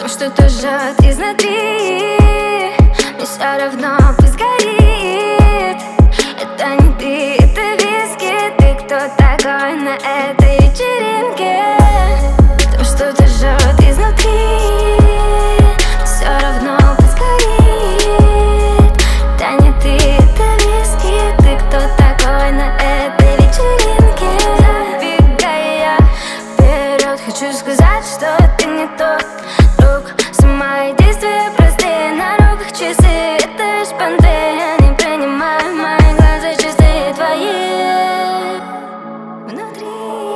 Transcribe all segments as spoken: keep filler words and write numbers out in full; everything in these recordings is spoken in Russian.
что-то жжет изнутри. Мне все равно, пусть горит. Это не ты, это виски. Ты кто такой на этой вечеринке? То что-то жжет изнутри. Все равно, пусть горит. Это не ты, это виски. Ты кто такой на этой вечеринке? Забегая вперед, хочу сказать, что ты не тот друг. Все мои действия простые, на руках часы. Это лишь понты, я не принимаю. Мои глаза чистые, твои внутри.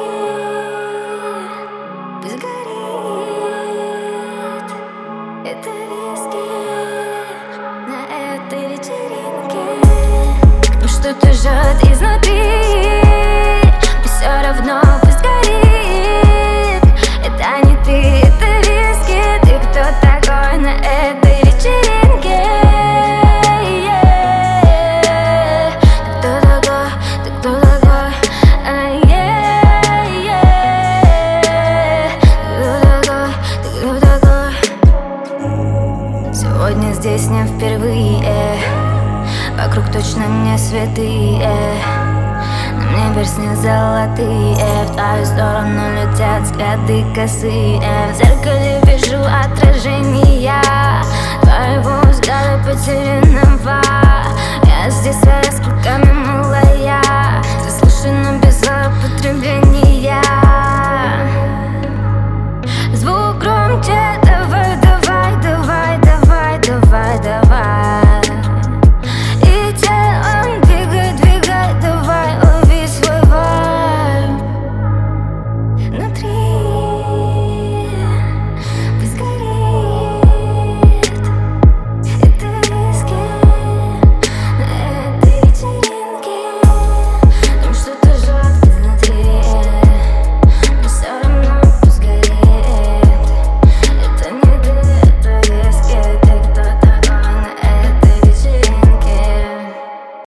Пусть горит. Это виски на этой вечеринке. Ну что-то жжет изнутри. Мне все равно, пусть горит. Это не ты, это виски. Ты кто такой на этой вечеринке? Yeah. Ты кто такой? Ты кто такой? Ah, yeah, yeah. Ты кто такой? Ты кто такой? Сегодня здесь не впервые. Вокруг точно не святые. На мне перстни золотые. В твою сторону летят взгляды косые. В зеркале вижу отражения твоего взгляда потерянного. Я здесь своими сколько милая. Заслушана без злоупотребления.